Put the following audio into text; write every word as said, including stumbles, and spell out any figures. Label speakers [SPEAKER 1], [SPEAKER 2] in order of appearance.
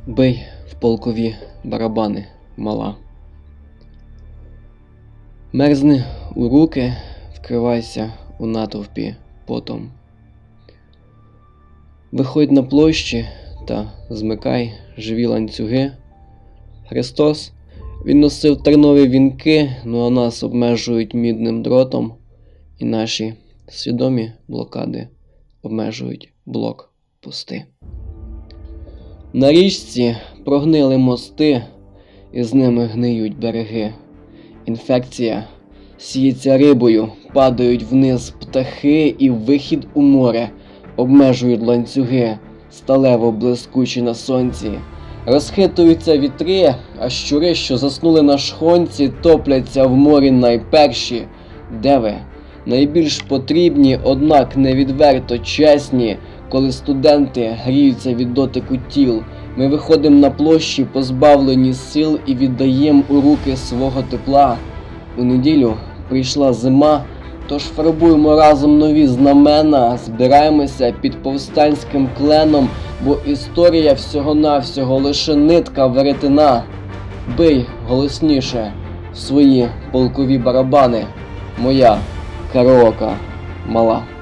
[SPEAKER 1] Бий в полкові барабани, мала. Мерзни у руки, вкривайся у натовпі потом. Виходь на площі та змикай живі ланцюги. Христос, він носив тернові вінки, ну а нас обмежують мідним дротом, і наші свідомі блокади обмежують блокпости. На річці прогнили мости, і з ними гниють береги. Інфекція сіється рибою, падають вниз птахи, і вихід у море обмежують ланцюги, сталево блискучі на сонці. Розхитуються вітри, а щури, що заснули на шхонці, топляться в морі найперші. Де ви? Найбільш потрібні, однак невідверто чесні, коли студенти гріються від дотику тіл. Ми виходимо на площі, позбавлені сил, і віддаємо у руки свого тепла. У неділю прийшла зима, тож фарбуємо разом нові знамена, збираємося під повстанським кленом, бо історія всього-навсього лише нитка веретена. Бий голосніше в свої полкові барабани, моя караока мала.